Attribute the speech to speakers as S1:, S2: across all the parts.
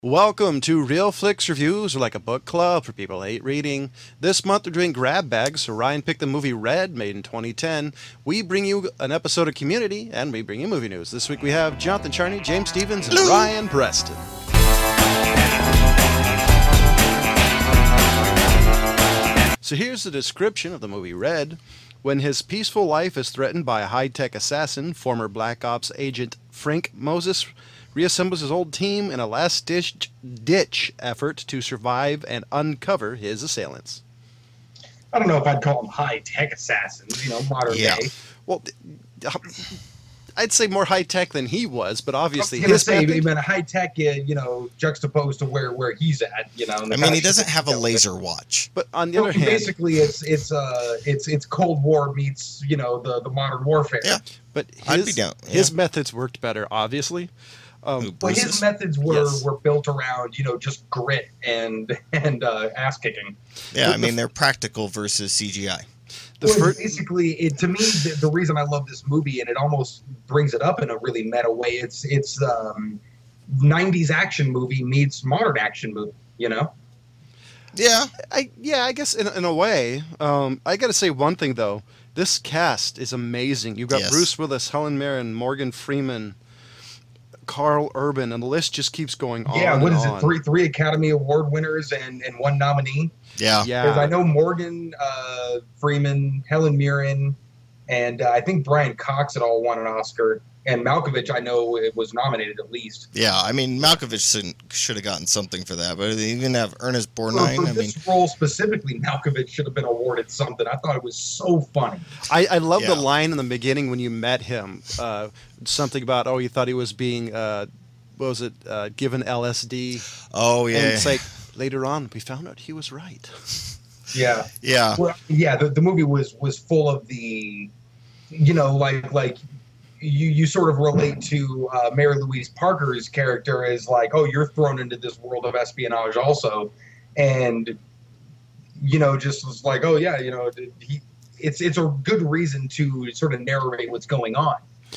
S1: Welcome to Real Flicks Reviews, like a book club for people who hate reading. This month we're doing Grab Bags, so Ryan picked the movie Red, made in 2010. We bring you an episode of Community, and we bring you movie news. This week we have Jonathan Charney, James Stevens, and Ryan Preston. So here's the description of the movie Red. When his peaceful life is threatened by a high-tech assassin, former Black Ops agent Frank Moses reassembles his old team in a last-ditch effort to survive and uncover his assailants.
S2: I don't know if I'd call them high-tech assassins, modern day.
S1: Well, I'd say more high-tech than he was, but obviously
S2: I was going to say, even high-tech, juxtaposed to where he's at,
S3: he doesn't have a laser watch.
S1: But on the other hand,
S2: basically, it's Cold War meets, the modern warfare.
S3: Yeah,
S1: but
S3: I'd be down.
S1: His methods worked better, obviously.
S2: But his methods were built around, just grit and ass kicking.
S3: Yeah, they're practical versus CGI.
S2: Basically, to me, the reason I love this movie, and it almost brings it up in a really meta way, it's 90s action movie meets modern action movie,
S3: Yeah.
S1: I guess in a way. I got to say one thing, though. This cast is amazing. You've got Bruce Willis, Helen Mirren, Morgan Freeman, Carl Urban, and the list just keeps going on.
S2: Yeah, what is it? Three Academy Award winners and one nominee.
S3: Yeah.
S2: Because I know Morgan Freeman, Helen Mirren, and I think Brian Cox had all won an Oscar. And Malkovich, I know it was nominated at least.
S3: Yeah, Malkovich should have gotten something for that. But they even have Ernest Borgnine.
S2: For this role specifically, Malkovich should have been awarded something. I thought it was so funny.
S1: I love the line in the beginning when you met him. Something about, you thought he was being, given LSD.
S3: Oh, yeah.
S1: And it's like, later on, we found out he was right.
S2: Yeah.
S3: Yeah.
S2: Well, yeah, the movie was full of the, like you sort of relate to Mary Louise Parker's character as like, you're thrown into this world of espionage also. And, just was like, it's a good reason to sort of narrate what's going on,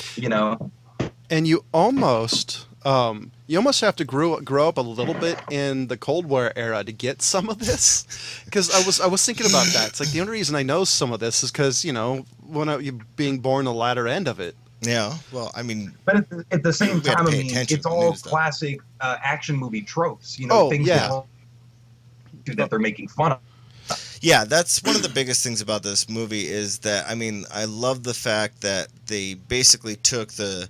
S1: And you almost have to grow up a little bit in the Cold War era to get some of this, because I was thinking about that. It's like the only reason I know some of this is because you being born the latter end of it.
S3: Yeah, well,
S2: but at the same time, it's all classic action movie tropes. Things that they're making fun of.
S3: Yeah, that's one of the biggest things about this movie is that I love the fact that they basically took the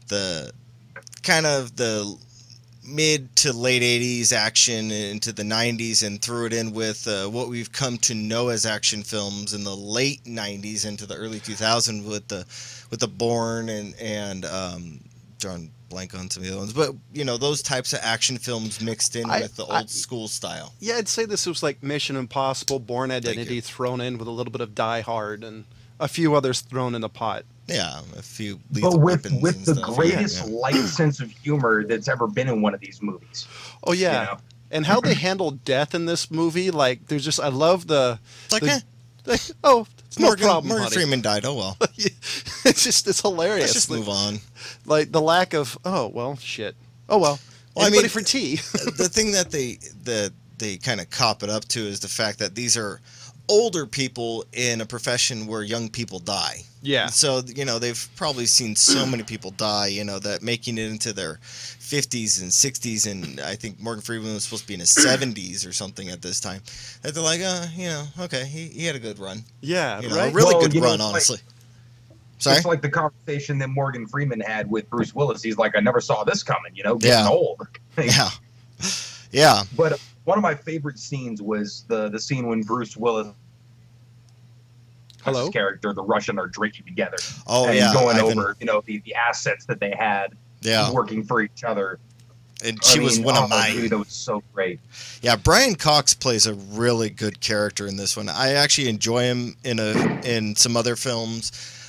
S3: kind of the mid to late 80s action into the 90s and threw it in with what we've come to know as action films in the late 90s into the early 2000s with the Bourne and drawing blank on some of the other ones, but those types of action films mixed in with the old school style.
S1: Yeah, I'd say this was like Mission Impossible, Bourne Identity thrown in with a little bit of Die Hard and a few others thrown in the pot.
S3: Yeah, a few.
S2: But with the greatest light sense of humor that's ever been in one of these movies.
S1: Oh yeah, and how they handle death in this movie, like there's just I love the it's no problem.
S3: Morgan Freeman died. Oh well.
S1: It's hilarious.
S3: Let's just move on.
S1: Like the lack of shit. Oh well. Anybody for tea?
S3: The thing that they kind of cop it up to is the fact that these are older people in a profession where young people die.
S1: Yeah.
S3: So, they've probably seen so many people die, that making it into their 50s and 60s, and I think Morgan Freeman was supposed to be in his 70s or something at this time, that they're like, okay, he had a good run.
S1: Yeah,
S3: right? A really good run, honestly. Sorry?
S2: It's like the conversation that Morgan Freeman had with Bruce Willis. He's like, I never saw this coming, getting old.
S3: Yeah. Yeah.
S2: But one of my favorite scenes was the scene when Bruce Willis his character, the Russian, are drinking together.
S3: Oh,
S2: and
S3: yeah.
S2: going over, the assets that they had working for each other.
S3: And she was one of mine.
S2: Dude, that was so great.
S3: Yeah, Brian Cox plays a really good character in this one. I actually enjoy him in some other films.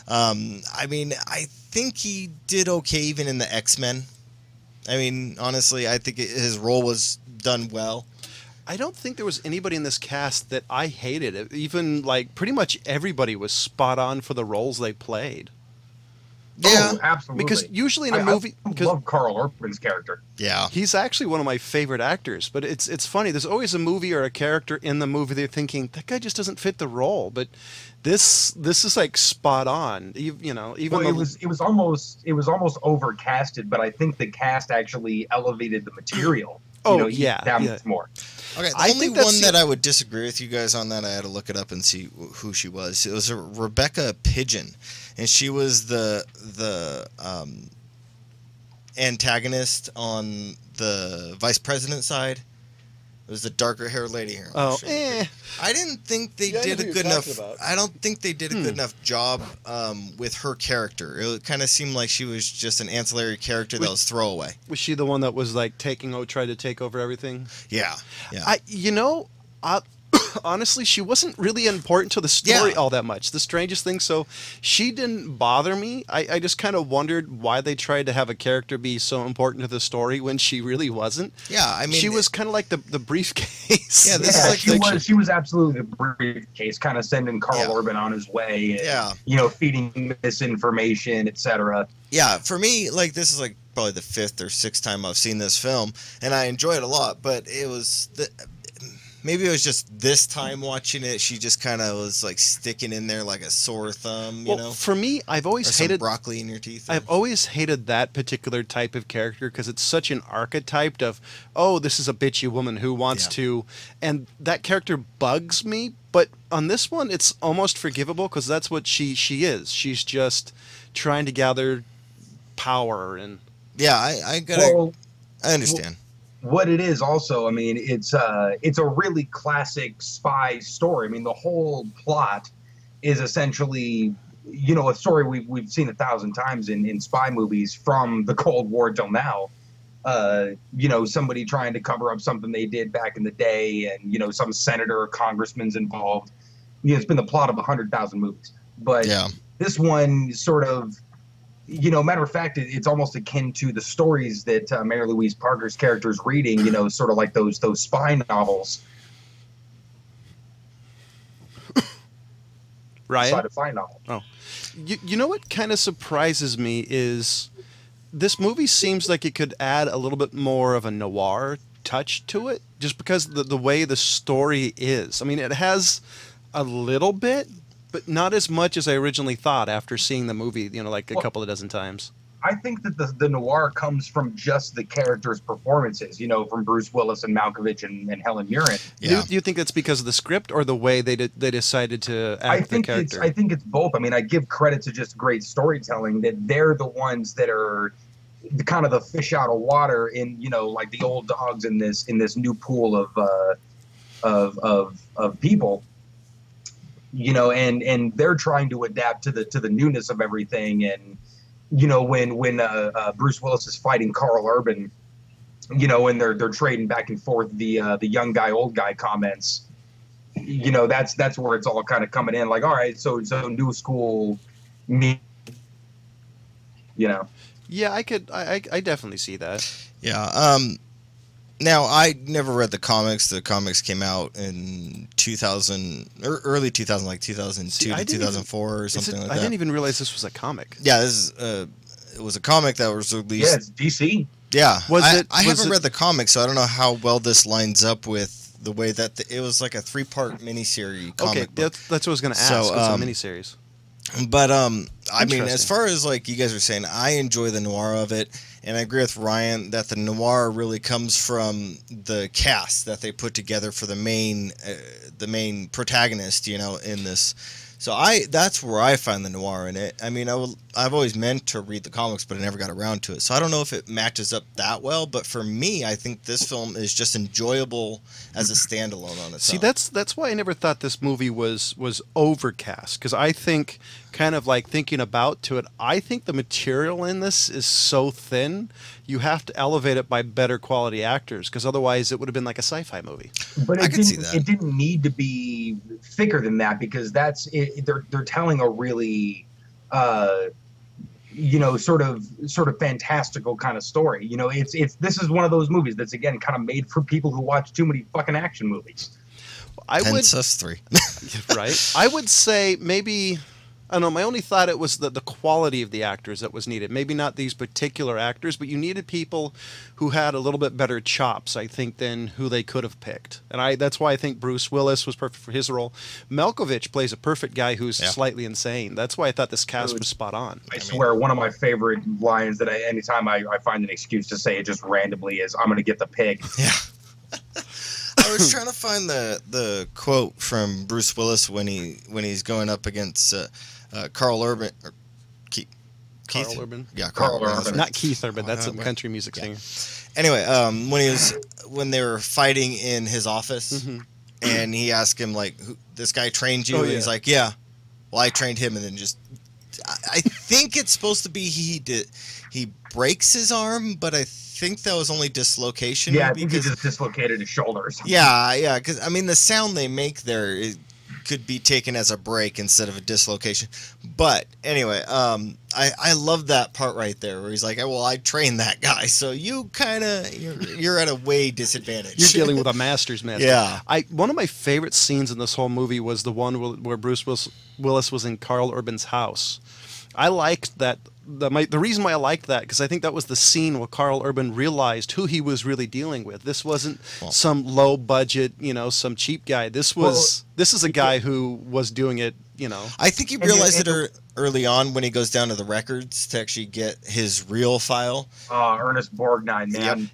S3: I think he did okay even in the X-Men. Honestly, I think his role was done well.
S1: I don't think there was anybody in this cast that I hated. Even pretty much everybody was spot on for the roles they played.
S3: Yeah.
S2: Oh, absolutely.
S1: Because usually in a movie,
S2: I
S1: because
S2: love Carl Urban's character.
S3: Yeah.
S1: he's actually one of my favorite actors. But it's funny. There's always a movie or a character in the movie they're thinking that guy just doesn't fit the role. But this is like spot on. You know, even
S2: Well,
S1: though
S2: it was almost overcasted, but I think the cast actually elevated the material.
S1: Oh, yeah,
S2: that
S1: yeah.
S2: much more.
S3: Okay, the
S1: I
S3: only
S1: think that's
S3: one
S1: the-
S3: that I would disagree with you guys on that, I had to look it up and see who she was. It was a Rebecca Pigeon, and she was the antagonist on the vice president side. It was the darker haired lady here.
S1: oh,
S3: I didn't think they
S1: Yeah, I know
S3: did
S1: who
S3: a
S1: you're
S3: good enough.
S1: talking about.
S3: I don't think they did a good enough job with her character. It kind of seemed like she was just an ancillary character that was throwaway.
S1: was she the one that was like tried to take over everything?
S3: Yeah, yeah.
S1: Honestly, she wasn't really important to the story
S3: Yeah.
S1: all that much. The strangest thing, so she didn't bother me. I just kind of wondered why they tried to have a character be so important to the story when she really wasn't.
S3: Yeah, I mean,
S1: she was kind of like the briefcase.
S3: Yeah, this is like fiction.
S2: she was absolutely the briefcase, kind of sending Carl
S3: Yeah.
S2: Urban on his way. And,
S3: Yeah.
S2: feeding misinformation, etc.
S3: Yeah, for me, like, this is like probably the 5th or 6th time I've seen this film, and I enjoy it a lot. But it was maybe it was just this time watching it, she just kind of was like sticking in there like a sore thumb, you know.
S1: For me, I've
S3: Or
S1: always
S3: some
S1: hated
S3: broccoli in your teeth.
S1: I've always hated that particular type of character because it's such an archetype of, oh, this is a bitchy woman who wants
S3: Yeah.
S1: to, and that character bugs me. But on this one, it's almost forgivable because that's what she is. She's just trying to gather power and.
S3: Yeah, I gotta.
S2: Well,
S3: I understand.
S2: what it is also, I mean, it's a really classic spy story. I mean, the whole plot is essentially, a story we've seen 1,000 times in spy movies from the Cold War till now. Somebody trying to cover up something they did back in the day, and some senator or congressman's involved. It's been the plot of 100,000 movies, but
S3: Yeah.
S2: this one sort of. Matter of fact, it's almost akin to the stories that Mary Louise Parker's character is reading. Sort of like those spy novels.
S1: Ryan?
S2: Sci-fi novel.
S1: Oh, you know what kind of surprises me is this movie seems like it could add a little bit more of a noir touch to it, just because the way the story is. I mean, it has a little bit, but not as much as I originally thought after seeing the movie, like a couple of dozen times.
S2: I think that the noir comes from just the characters' performances. From Bruce Willis and Malkovich and Helen Mirren.
S3: Yeah.
S1: Do you think that's because of the script or the way they decided to act the character?
S2: I think it's both. I mean, I give credit to just great storytelling, that they're the ones that are the kind of the fish out of water in like the old dogs in this new pool of people. And they're trying to adapt to the newness of everything. And when Bruce Willis is fighting Carl Urban, and they're trading back and forth the young guy old guy comments. That's where it's all kind of coming in. Like, all right, so new school, me.
S1: Yeah, I definitely see that.
S3: Yeah. Now, I never read the comics. The comics came out in 2000, or early 2000, like 2002
S1: See,
S3: to 2004 or something like that.
S1: I didn't even realize this was a comic.
S3: Yeah, this is, it was a comic that was released.
S2: Yeah, it's DC.
S3: Yeah. I
S1: was
S3: haven't
S1: it-
S3: read the comic, so I don't know how well this lines up with the way that it was like a 3-part miniseries comic
S1: Okay,
S3: book.
S1: that's what I was going to ask.
S3: So,
S1: It's a miniseries.
S3: But I mean, as
S1: Interesting.
S3: far as like you guys are saying, I enjoy the noir of it, and I agree with Ryan that the noir really comes from the cast that they put together for the main protagonist, in this. So that's where I find the noir in it. I mean, I've always meant to read the comics, but I never got around to it. So I don't know if it matches up that well, but for me, I think this film is just enjoyable as a standalone on its
S1: See,
S3: own.
S1: that's why I never thought this movie was overcast, because I think, kind of like thinking about to it, I think the material in this is so thin, you have to elevate it by better quality actors, because otherwise it would have been like a sci-fi movie.
S2: But
S3: I can see that.
S2: It didn't need to be thicker than that, because that's it. They're telling a really, sort of fantastical kind of story. This is one of those movies that's again kind of made for people who watch too many fucking action movies.
S1: I would,
S3: Hence us 3.
S1: right? I would say maybe I don't know. My only thought it was the quality of the actors that was needed. Maybe not these particular actors, but you needed people who had a little bit better chops, I think, than who they could have picked. And that's why I think Bruce Willis was perfect for his role. Malkovich plays a perfect guy who's slightly insane. That's why I thought this cast was spot on.
S2: I swear, one of my favorite lines that anytime I find an excuse to say it just randomly is, "I'm going to get the pig."
S3: Yeah. I was trying to find the quote from Bruce Willis when he's going up against Carl Urban or Keith.
S1: Carl Urban?
S3: Yeah, Carl Urban.
S1: Not Keith Urban. That's a country music singer.
S3: Anyway, when they were fighting in his office, and he asked him like, "This guy trained you?" And he's like, "Yeah." Well, I trained him, and then I think it's supposed to be he breaks his arm, but I think that was only dislocation.
S2: Yeah, I think he just dislocated his shoulders.
S3: Yeah, because I mean the sound they make there could be taken as a break instead of a dislocation. But anyway, I love that part right there where he's like, "Well, I trained that guy, so you're at a way disadvantage.
S1: You're dealing with a master's master."
S3: Yeah.
S1: One of my favorite scenes in this whole movie was the one where Bruce Willis was in Carl Urban's house. I liked that. The reason why I liked that, because I think that was the scene where Carl Urban realized who he was really dealing with. This wasn't some low budget, some cheap guy. This is a guy who was doing it,
S3: I think he realized it early on when he goes down to the records to actually get his real file.
S2: Ernest Borgnine, man.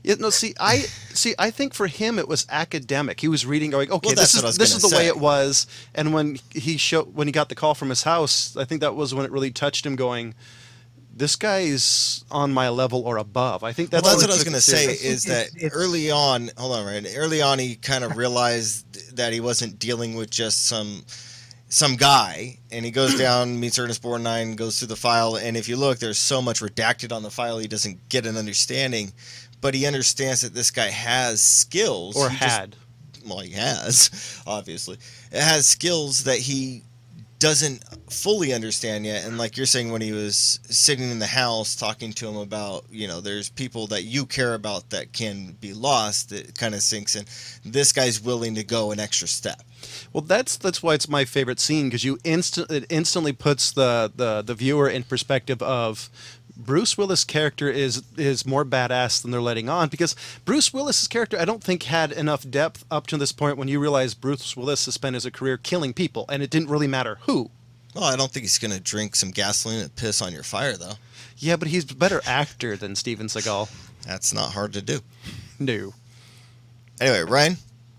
S1: Yep. I think for him it was academic. He was reading, going, "Okay, this is the way it was." And when he got the call from his house, I think that was when it really touched him, going, "This guy's on my level or above." I think that's
S3: what I was going to say is that early on, early on he kind of realized that he wasn't dealing with just some guy, and he goes down, meets Ernest Borgnine, goes through the file, and if you look, there's so much redacted on the file he doesn't get an understanding, but he understands that this guy has skills.
S1: Or had.
S3: He has, obviously. It has skills that he doesn't fully understand yet, and like you're saying, when he was sitting in the house talking to him about, there's people that you care about that can be lost, it kind of sinks in. This guy's willing to go an extra step.
S1: Well, that's why it's my favorite scene, because it instantly puts the viewer in perspective of Bruce Willis' character is more badass than they're letting on, because Bruce Willis' character, I don't think, had enough depth up to this point when you realize Bruce Willis has spent his career killing people, and it didn't really matter who.
S3: Well, I don't think he's going to drink some gasoline and piss on your fire, though.
S1: Yeah, but he's a better actor than Steven Seagal.
S3: That's not hard to do.
S1: No.
S3: Anyway, Ryan?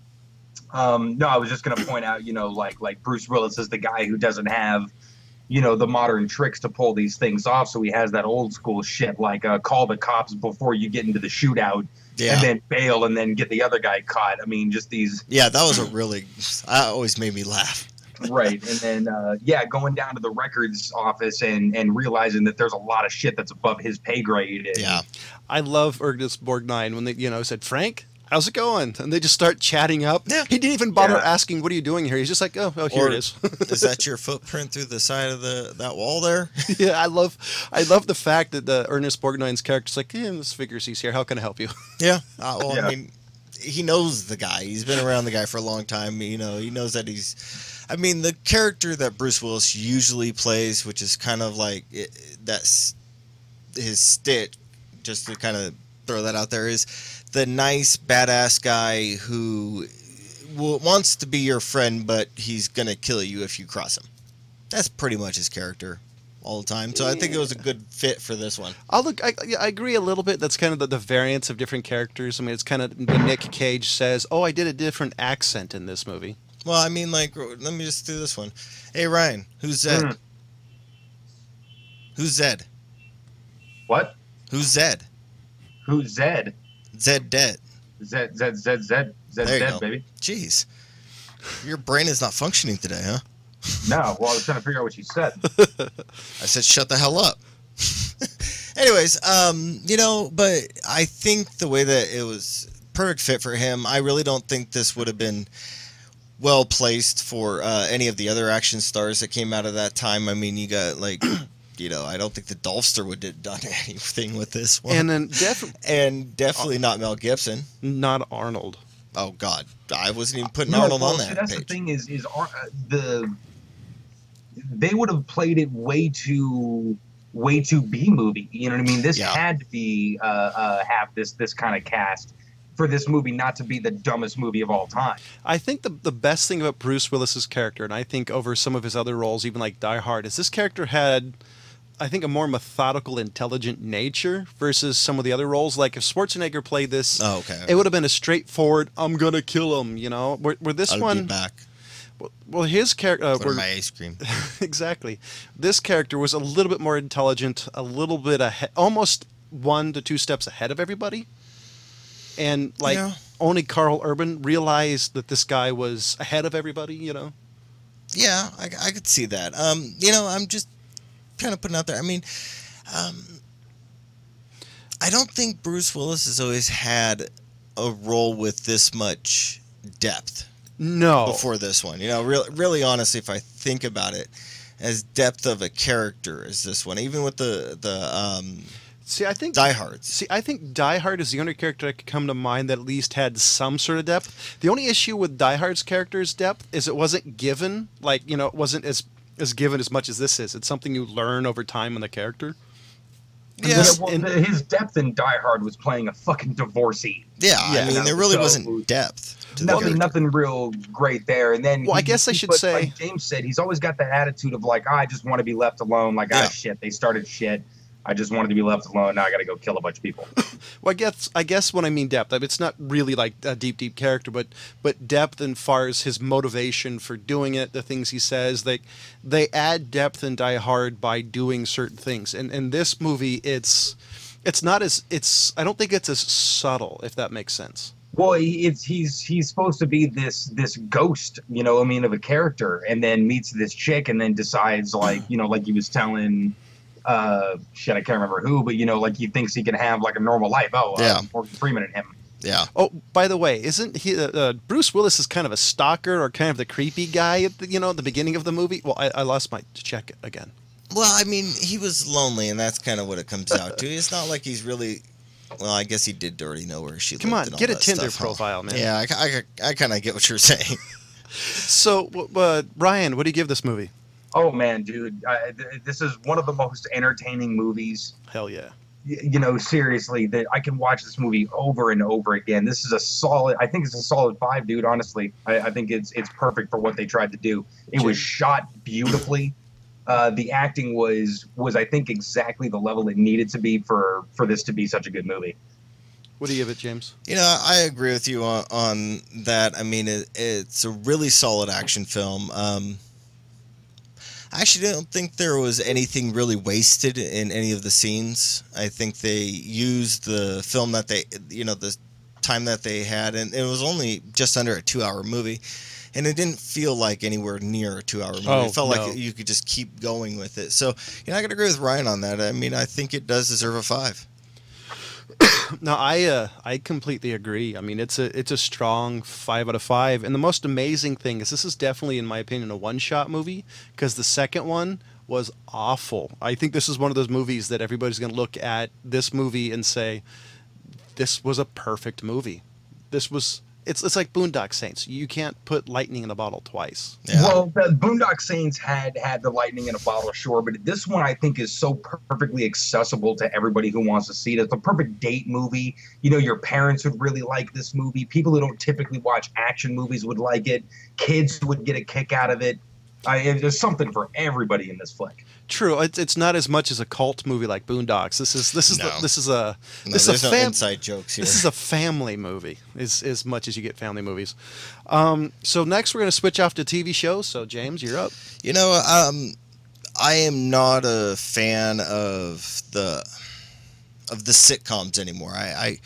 S2: No, I was just going to point out, like Bruce Willis is the guy who doesn't have, the modern tricks to pull these things off. So he has that old school shit, like call the cops before you get into the shootout, and then bail and then get the other guy caught. I mean, just these.
S3: Yeah, that was that always made me laugh.
S2: Right. And then, going down to the records office and realizing that there's a lot of shit that's above his pay grade.
S3: Yeah.
S1: I love Ernest Borgnine when they, said, "Frank, how's it going?" And they just start chatting up.
S3: Yeah.
S1: He didn't even bother asking, "What are you doing here?" He's just like, oh, here it is.
S3: Is that your footprint through the side of that wall there?
S1: Yeah, I love the fact that the Ernest Borgnine's character's like, this figures he's here. How can I help you?
S3: Yeah. I mean, he knows the guy. He's been around the guy for a long time. He knows that the character that Bruce Willis usually plays, which is kind of like that's his stick, just to kind of throw that out there, is the nice, badass guy who wants to be your friend, but he's going to kill you if you cross him. That's pretty much his character all the time. So I think it was a good fit for this one.
S1: I agree a little bit. That's kind of the variance of different characters. I mean, it's kind of when Nick Cage says, "Oh, I did a different accent in this movie."
S3: Well, I mean, let me just do this one. Hey, Ryan, who's Zed? Who's Zed?
S2: What?
S3: Who's Zed?
S2: Who's Zed?
S3: Zed dead.
S2: Zed dead, baby.
S3: Jeez. Your brain is not functioning today, huh?
S2: No, well, I was trying to figure out what you said.
S3: I said shut the hell up. Anyways, but I think the way that it was perfect fit for him, I really don't think this would have been well placed for any of the other action stars that came out of that time. I mean, you got like... I don't think the Dolphster would have done anything with this one.
S1: And then
S3: definitely not Mel Gibson.
S1: Not Arnold.
S3: Oh, God. I wasn't even putting Arnold on that
S2: That's
S3: page.
S2: the thing is they would have played it way too B movie. You know what I mean? This had to be have this kind of cast for this movie not to be the dumbest movie of all time.
S1: I think the best thing about Bruce Willis's character, and I think over some of his other roles, even like Die Hard, is this character had, I think, a more methodical, intelligent nature versus some of the other roles. Like if Schwarzenegger played this, it would have been a straightforward, I'm gonna kill him, you know. Where this
S3: I'll
S1: one,
S3: be back.
S1: Well, his character,
S3: my ice cream.
S1: Exactly. This character was a little bit more intelligent, a little bit ahead, almost 1 to 2 steps ahead of everybody. And like only Carl Urban realized that this guy was ahead of everybody, you know.
S3: Yeah, I could see that. You know, I'm just kind of putting out there. I mean, I don't think Bruce Willis has always had a role with this much depth.
S1: No.
S3: Before this one, you know, really honestly, if I think about it, as depth of a character as this one, even with the
S1: See, I think
S3: Die Hard.
S1: See, I think Die Hard is the only character that could come to mind that at least had some sort of depth. The only issue with Die Hard's character's depth is it wasn't given, like, you know, it wasn't as given as much as this is. It's something you learn over time in the character.
S2: Yeah, his depth in Die Hard was playing a fucking divorcee.
S3: Yeah, I mean, there really wasn't depth.
S2: Nothing real great there. And then,
S1: I guess I should say,
S2: like James said, he's always got the attitude of like, I just want to be left alone. Like, shit, they started shit. I just wanted to be left alone. Now I got to go kill a bunch of people.
S1: Well, I guess when I mean depth, I mean, it's not really like a deep character, but depth in far as his motivation for doing it, the things he says. They add depth in Die Hard by doing certain things. And in this movie, it's not as I don't think it's as subtle, if that makes sense.
S2: Well, he's supposed to be this ghost, you know, I mean, of a character, and then meets this chick, and then decides, like, you know, like he was telling, I can't remember who, but you know, like he thinks he can have like a normal life. Morgan Freeman and him.
S3: Yeah.
S1: Oh, by the way, isn't he Bruce Willis is kind of a stalker or kind of the creepy guy at the beginning of the movie? Well, I lost my check again.
S3: Well, I mean, he was lonely, and that's kind of what it comes out to. It's not like he's really. Well, I guess he did already know where she lived.
S1: Come on,
S3: and all
S1: get a
S3: that
S1: Tinder
S3: stuff,
S1: profile, man.
S3: Yeah, I kind of get what you're saying.
S1: So, Ryan, what do you give this movie?
S2: Oh man, dude, this is one of the most entertaining movies.
S1: Hell yeah.
S2: You know, seriously, that I can watch this movie over and over again. This is a solid. I think it's a solid 5, dude. Honestly, I think it's perfect for what they tried to do. It was shot beautifully. The acting was I think exactly the level it needed to be for this to be such a good movie.
S1: What do you give it, James?
S3: You know, I agree with you on that. I mean, it's a really solid action film. I actually don't think there was anything really wasted in any of the scenes. I think they used the film that the time that they had, and it was only just under a 2-hour movie. And it didn't feel like anywhere near a 2-hour movie. It felt like you could just keep going with it. So, I could agree with Ryan on that. I mean, I think it does deserve a 5.
S1: No, I completely agree. I mean, it's a strong 5 out of 5. And the most amazing thing is this is definitely, in my opinion, a one-shot movie because the second one was awful. I think this is one of those movies that everybody's going to look at this movie and say, this was a perfect movie. It's like Boondock Saints. You can't put lightning in a bottle twice.
S3: Yeah.
S2: Well, the Boondock Saints had the lightning in a bottle, sure, but this one I think is so perfectly accessible to everybody who wants to see it. It's a perfect date movie. You know, your parents would really like this movie. People who don't typically watch action movies would like it. Kids would get a kick out of it. There's something for everybody in this flick.
S1: True, it's not as much as a cult movie like Boondocks. This is no inside jokes here. This is a family movie, as much as you get family movies. So next we're going to switch off to TV shows. So James, you're up.
S3: You know, I am not a fan of the sitcoms anymore.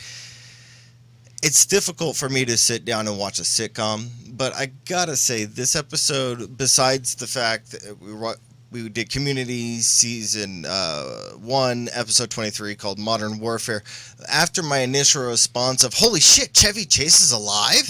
S3: It's difficult for me to sit down and watch a sitcom, but I gotta say this episode, besides the fact that we did Community season 1, episode 23, called Modern Warfare. After my initial response of "Holy shit, Chevy Chase is alive,"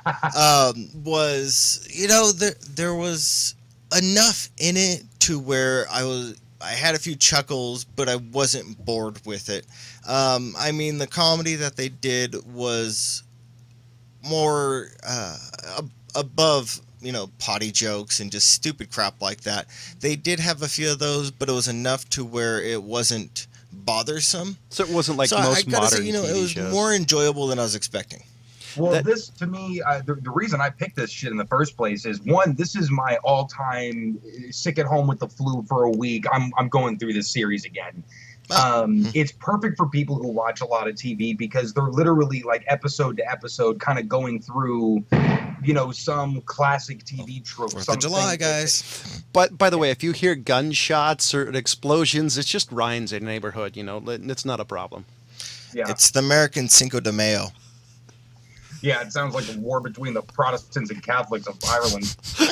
S3: was there was enough in it to where I had a few chuckles, but I wasn't bored with it. I mean, the comedy that they did was more above potty jokes and just stupid crap like that. They did have a few of those, but it was enough to where it wasn't bothersome.
S1: So it wasn't like
S3: So
S1: most
S3: I gotta
S1: modern
S3: say, it
S1: TV
S3: was
S1: shows.
S3: more enjoyable than I was expecting.
S2: Well, this to me, the reason I picked this shit in the first place is one, this is my all-time sick at home with the flu for a week. I'm going through this series again. It's perfect for people who watch a lot of TV because they're literally like episode to episode, kind of going through, some classic TV trope.
S3: 4th of July, guys.
S1: But by the way, if you hear gunshots or explosions, it's just Ryan's in the neighborhood. It's not a problem.
S2: Yeah,
S3: It's the American Cinco de Mayo.
S2: yeah, it sounds like a war between the Protestants and Catholics of Ireland.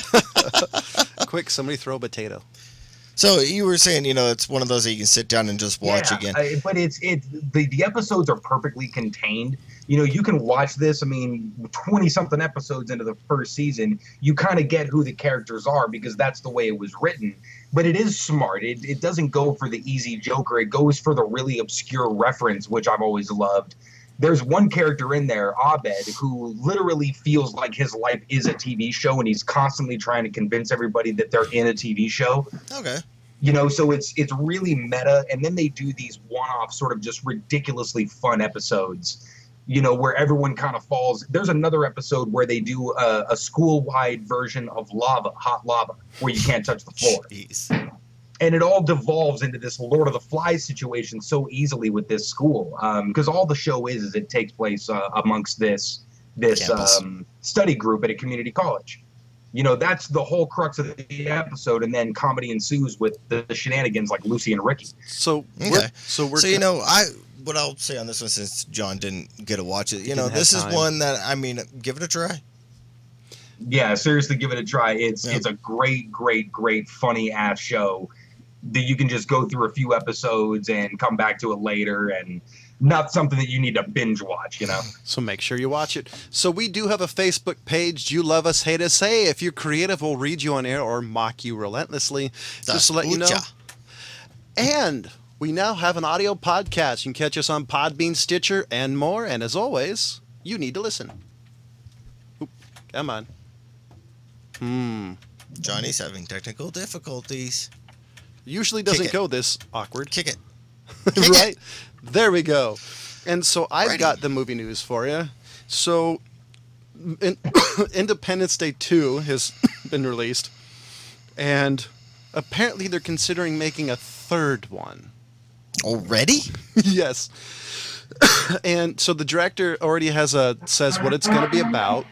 S1: Quick, somebody throw a potato.
S3: So you were saying, it's one of those that you can sit down and just watch again.
S2: But the episodes are perfectly contained. You can watch this. 20-something episodes into the first season, you kind of get who the characters are because that's the way it was written. But it is smart. It doesn't go for the easy joker. It goes for the really obscure reference, which I've always loved. There's one character in there, Abed, who literally feels like his life is a TV show, and he's constantly trying to convince everybody that they're in a TV show.
S3: Okay.
S2: So it's really meta, and then they do these one-off sort of just ridiculously fun episodes, where everyone kind of falls. There's another episode where they do a school-wide version of hot lava, where you can't touch the floor.
S3: Jeez.
S2: And it all devolves into this Lord of the Flies situation so easily with this school, because all the show is it takes place amongst this study group at a community college. That's the whole crux of the episode, and then comedy ensues with the shenanigans like Lucy and Ricky.
S1: So
S3: Okay.
S1: we're
S3: what I'll say on this one, since John didn't get to watch it,
S1: Didn't have
S3: this is
S1: time.
S3: one that give it a try.
S2: Yeah, seriously, give it a try. It's a great, great, great, funny ass show that you can just go through a few episodes and come back to it later, and not something that you need to binge watch,
S1: So make sure you watch it. So we do have a Facebook page. Do you love us, hate us? Hey, if you're creative, we'll read you on air or mock you relentlessly. Just to let you know.
S3: Escucha.
S1: And we now have an audio podcast. You can catch us on Podbean, Stitcher, and more. And as always, you need to listen. Oop, come on.
S3: Johnny's having technical difficulties.
S1: Usually doesn't
S3: it.
S1: go this awkward.
S3: Kick it.
S1: Right? There we go. And so I've
S3: Ready.
S1: got the movie news for you. So Independence Day 2 has been released. And apparently they're considering making a third one.
S3: Already?
S1: Yes. And so the director already says what it's going to be about.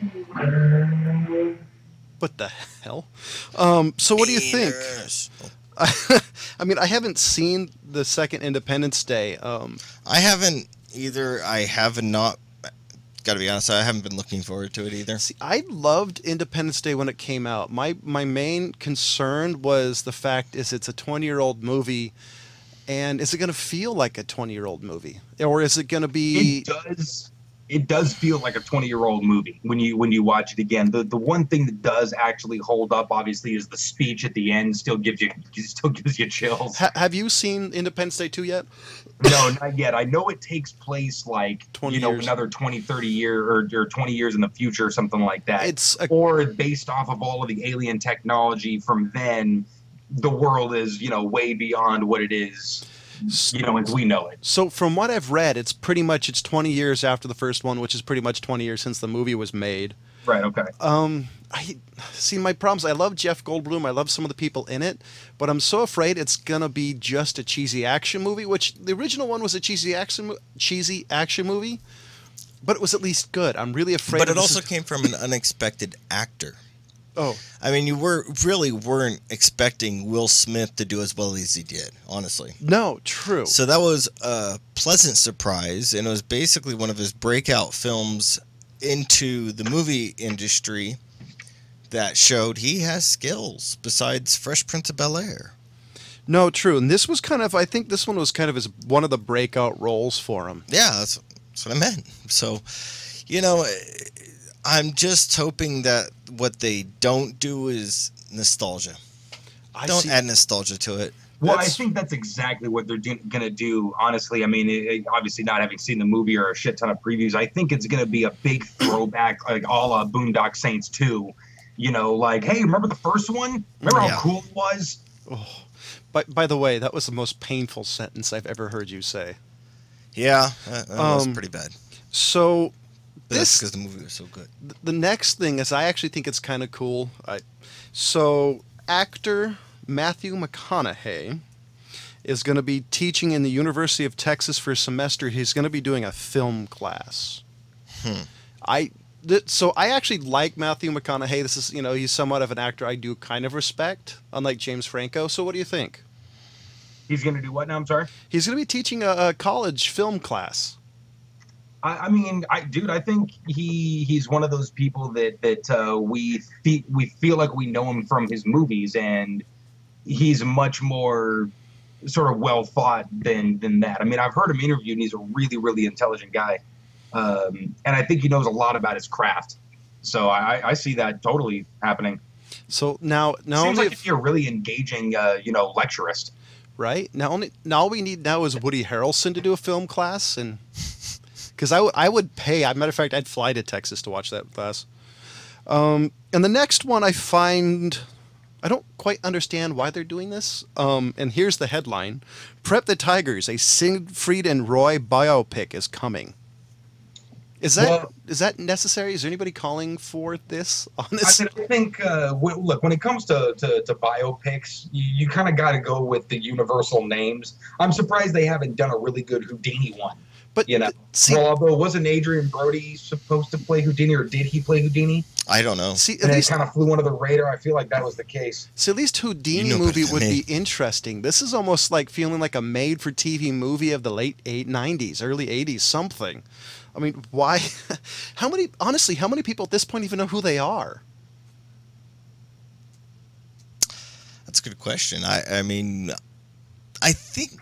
S1: What the hell? So what do you think?
S3: Yes.
S1: I haven't seen the second Independence Day.
S3: I haven't either. I have not. Got to be honest, I haven't been looking forward to it either.
S1: See, I loved Independence Day when it came out. My main concern was the fact is it's a 20-year-old movie, and is it going to feel like a 20-year-old movie, or is it going to be?
S2: It does feel like a 20-year-old movie when you watch it again. The one thing that does actually hold up, obviously, is the speech at the end. Still gives you chills.
S1: Have you seen Independence Day 2 yet?
S2: No, not yet. I know it takes place like
S1: 20 years.
S2: another 20, 30 year or 20 years in the future, or something like that. Or based off of all of the alien technology from then, the world is way beyond what it is. As we know it.
S1: So from what I've read, it's 20 years after the first one, which is pretty much 20 years since the movie was made.
S2: Right. Okay.
S1: I see my problems. I love Jeff Goldblum. I love some of the people in it, but I'm so afraid it's gonna be just a cheesy action movie. Which the original one was a cheesy action movie, but it was at least good. I'm really afraid.
S3: But it also came from an unexpected actor.
S1: Oh,
S3: I mean, you weren't expecting Will Smith to do as well as he did, honestly.
S1: no, true.
S3: So that was a pleasant surprise, and it was basically one of his breakout films into the movie industry that showed he has skills besides Fresh Prince of Bel-Air.
S1: No, true. And this was I think this one was kind of one of the breakout roles for him.
S3: Yeah, that's what I meant. So, I'm just hoping that what they don't do is nostalgia. Don't add nostalgia to it.
S2: Well, I think that's exactly what they're going to do, honestly. I mean, obviously not having seen the movie or a shit ton of previews, I think it's going to be a big throwback, like a la Boondock Saints 2, You know, like, hey, remember the first one? Remember
S3: Yeah.
S2: how cool it was?
S1: Oh, by the way, that was the most painful sentence I've ever heard you say.
S3: Yeah, that was pretty bad.
S1: So
S3: But that's
S1: this
S3: because the movie was so good.
S1: the next thing is I actually think it's kind of cool. So actor Matthew McConaughey is going to be teaching in the University of Texas for a semester. He's going to be doing a film class. So I actually like Matthew McConaughey. This is, he's somewhat of an actor I do kind of respect, unlike James Franco. So what do you think?
S2: He's going to do what now? I'm sorry.
S1: He's going to be teaching a college film class.
S2: I mean, I think he's one of those people that we feel like we know him from his movies, and he's much more sort of well thought than that. I mean, I've heard him interviewed, and he's a really, really intelligent guy, and I think he knows a lot about his craft. So I see that totally happening.
S1: So now
S2: Seems like if you're a really engaging, lecturist.
S1: Right now, all we need now is Woody Harrelson to do a film class, and because I would pay. As a matter of fact, I'd fly to Texas to watch that class. And the next one I find, I don't quite understand why they're doing this. And here's the headline: Prep the Tigers, a Siegfried and Roy biopic is coming. Is that necessary? Is there anybody calling for this on this?
S2: I think, look, when it comes to biopics, you kind of got to go with the universal names. I'm surprised they haven't done a really good Houdini one.
S1: But
S2: Well, although wasn't Adrian Brody supposed to play Houdini, or did he play Houdini?
S3: I don't know.
S1: See,
S2: And it kind of flew under the radar. I feel like that was the case.
S1: So at least Houdini
S3: You know
S1: movie
S3: better
S1: would
S3: than
S1: be interesting. This is almost like feeling like a made-for-TV movie of the late 90s, early 80s, something. I mean, why? How many people at this point even know who they are?
S3: That's a good question. I mean, I think.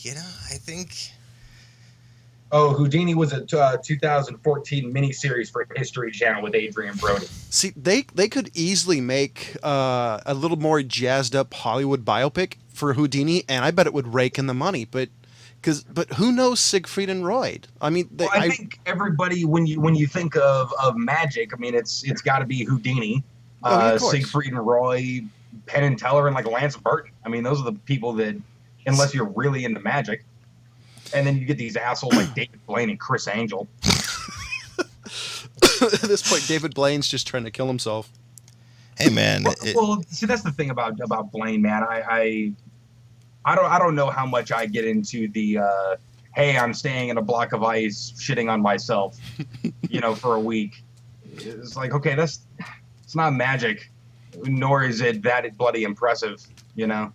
S2: Oh, Houdini was a 2014 miniseries for History Channel with Adrian Brody.
S1: See, they could easily make a little more jazzed-up Hollywood biopic for Houdini, and I bet it would rake in the money. But who knows Siegfried and Roy? I mean,
S2: I think everybody, when you think of magic, I mean, it's got to be Houdini,
S1: of course.
S2: Siegfried and Roy, Penn and Teller, and like Lance Burton. I mean, those are the people that, unless you're really into magic, and then you get these assholes like David Blaine and Chris Angel.
S1: At this point, David Blaine's just trying to kill himself.
S3: Hey man.
S2: Well, see, that's the thing about Blaine, man. I don't know how much I get into the hey, I'm staying in a block of ice, shitting on myself, for a week. It's like, okay, it's not magic, nor is it that bloody impressive,
S3: Yeah.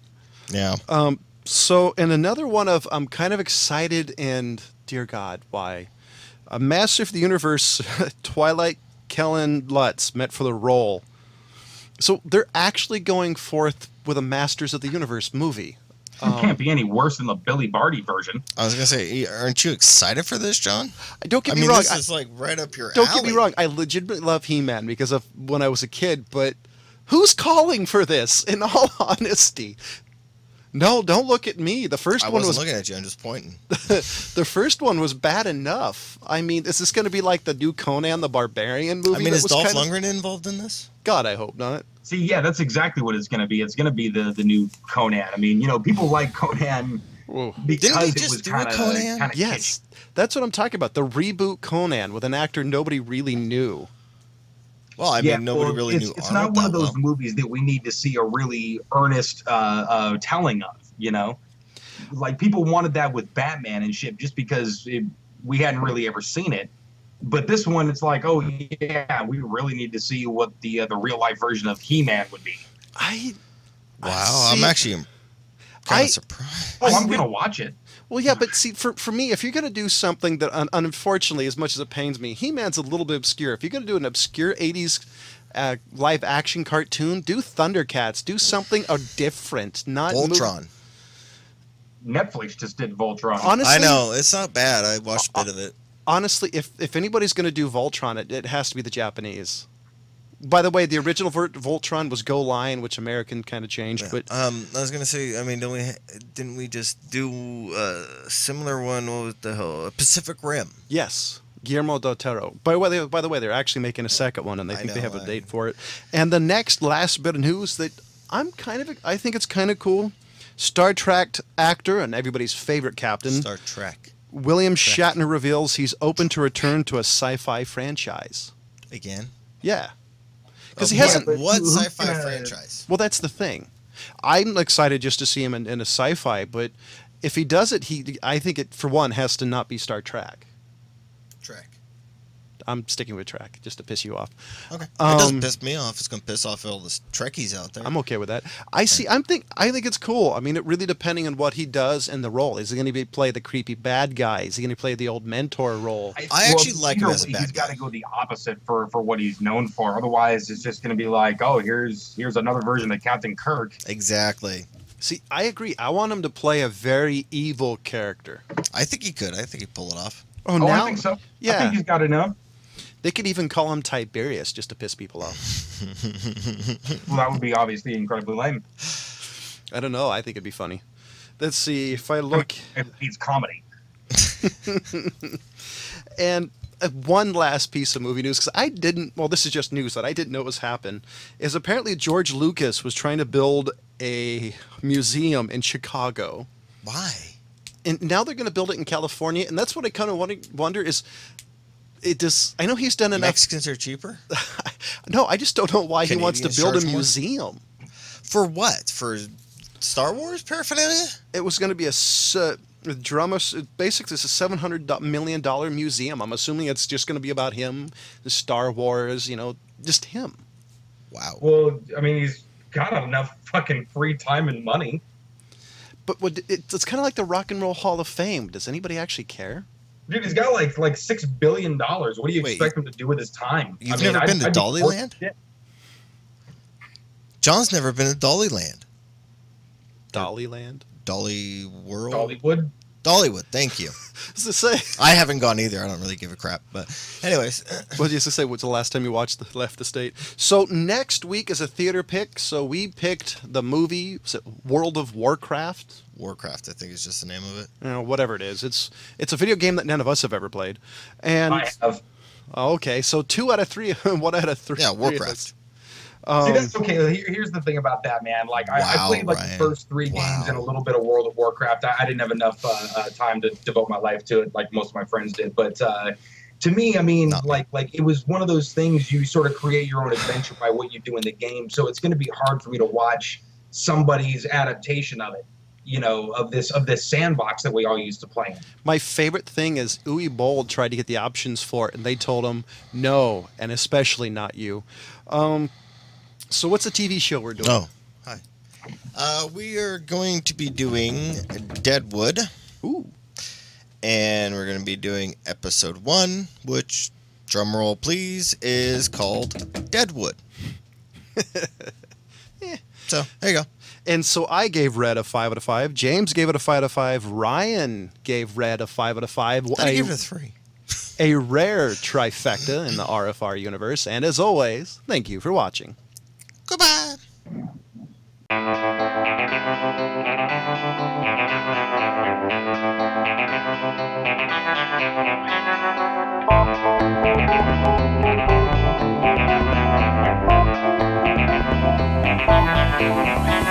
S1: So, and another one of I'm kind of excited and dear God, why? A Master of the Universe, Twilight Kellen Lutz met for the role. So they're actually going forth with a Masters of the Universe movie.
S2: It can't be any worse than the Billy Barty version.
S3: I was gonna say, aren't you excited for this, John?
S1: Don't get me wrong.
S3: This is like right up your
S1: Don't
S3: alley.
S1: get me wrong. I legitimately love He-Man because of when I was a kid, but who's calling for this? In all honesty, no, don't look at me. The first
S3: I
S1: one
S3: wasn't
S1: was
S3: looking at you. I'm just pointing.
S1: the first one was bad enough. I mean, is this going to be like the new Conan the Barbarian movie?
S3: I mean,
S1: that
S3: is
S1: was
S3: Dolph
S1: kind of-
S3: Lundgren involved in this?
S1: God, I hope not.
S2: See, yeah, that's exactly what it's going to be. It's going to be the new Conan. I mean, people like Conan
S1: Whoa.
S2: because
S3: Didn't we
S2: it
S3: just
S2: was
S3: do a
S2: kind
S3: Conan?
S2: of
S1: Yes, that's what I'm talking about. The reboot Conan with an actor nobody really knew.
S3: Well, I mean, nobody really knew.
S2: It's
S3: Arnold
S2: not one of
S3: that
S2: those
S3: well.
S2: movies that we need to see a really earnest telling of. Like people wanted that with Batman and shit, just because we hadn't really ever seen it. But this one, it's like, oh yeah, we really need to see what the real life version of He-Man would be.
S3: Wow, I'm actually kind of surprised.
S2: Oh, I'm gonna watch it.
S1: Well, yeah, but see, for me, if you're going to do something that, unfortunately, as much as it pains me, He-Man's a little bit obscure. If you're going to do an obscure 80s live action cartoon, do Thundercats. Do something different, not
S3: Voltron.
S2: Netflix just did Voltron.
S1: Honestly,
S3: I know it's not bad. I watched a bit of it.
S1: Honestly, if anybody's going to do Voltron, it has to be the Japanese. By the way, the original Voltron was Go Lion, which American kind of changed.
S3: Yeah.
S1: But
S3: I was gonna say, I mean, didn't we just do a similar one? What was the hell? Pacific Rim.
S1: yes, Guillermo del Toro. By the way, they're actually making a second one, and they think they have a date for it. And the last bit of news that I think it's kind of cool. Star Trek actor and everybody's favorite captain,
S3: Star Trek.
S1: William Shatner reveals he's open to return to a sci-fi franchise.
S3: Again?
S1: Yeah. Because he hasn't.
S3: What sci-fi franchise?
S1: Well, that's the thing. I'm excited just to see him in a sci-fi, but if he does it, I think it, for one, has to not be Star Trek.
S3: Trek.
S1: I'm sticking with Trek, just to piss you off.
S3: Okay. It doesn't piss me off. It's going to piss off all the Trekkies out there.
S1: I'm okay with that. I think it's cool. I mean, it really depending on what he does in the role. Is he going to play the creepy bad guy? Is he going to play the old mentor role?
S3: I actually like him as a bad guy.
S2: He's got to go the opposite for what he's known for. Otherwise, it's just going to be like, oh, here's another version of Captain Kirk.
S3: Exactly.
S1: See, I agree. I want him to play a very evil character.
S3: I think he could. I think he'd pull it off.
S2: Oh, I think so.
S1: Yeah.
S2: I think he's got enough.
S1: They could even call him Tiberius just to piss people off.
S2: Well, that would be obviously incredibly lame.
S1: I don't know. I think it'd be funny. Let's see if I look.
S2: It's comedy.
S1: And one last piece of movie news, because this is just news that I didn't know was happened, is apparently George Lucas was trying to build a museum in Chicago.
S3: Why?
S1: And now they're going to build it in California, and that's what I kind of wonder is, I know he's done enough.
S3: Mexicans are cheaper?
S1: No, I just don't know why he wants to build a museum.
S3: For what? For Star Wars paraphernalia?
S1: It was going to be a drama. Basically, it's a $700 million museum. I'm assuming it's just going to be about him, the Star Wars, just him.
S3: Wow.
S2: Well, I mean, he's got enough fucking free time and money.
S1: But it's kind of like the Rock and Roll Hall of Fame. Does anybody actually care?
S2: Dude, he's got like $6 billion. What do you expect him to do with his time?
S3: You've never been to Dollyland? John's never been to Dollyland.
S1: Dollyland?
S3: Dolly World?
S2: Dollywood?
S3: Dollywood, thank you.
S1: What's it say?
S3: I haven't gone either. I don't really give a crap. But anyways.
S1: What did you say? What's the last time you left the state? So next week is a theater pick. So we picked the movie, was it World of Warcraft?
S3: Warcraft, I think is just the name of it.
S1: Whatever it is. It's a video game that none of us have ever played. And
S2: I have.
S1: Okay, so 2 out of 3, 1 out of 3.
S3: Yeah, Warcraft.
S2: See, that's okay. Here's the thing about that, man. Like, I played like the first 3 games and a little bit of World of Warcraft. I didn't have enough time to devote my life to it, like most of my friends did. But to me, I mean, like it was one of those things you sort of create your own adventure by what you do in the game. So it's going to be hard for me to watch somebody's adaptation of it. Of this sandbox that we all used to play in.
S1: My favorite thing is Uwe Boll tried to get the options for it, and they told him no, and especially not you. So what's the TV show we're doing?
S3: Oh, hi. We are going to be doing Deadwood.
S1: Ooh.
S3: And we're going to be doing episode 1, which, drumroll please, is called Deadwood. So, there you go.
S1: And so I gave Red a 5 out of 5. James gave it a 5 out of 5. Ryan gave Red a 5 out of 5.
S3: I gave it a 3.
S1: A rare trifecta in the RFR universe. And as always, thank you for watching.
S3: Goodbye.
S4: Thank you.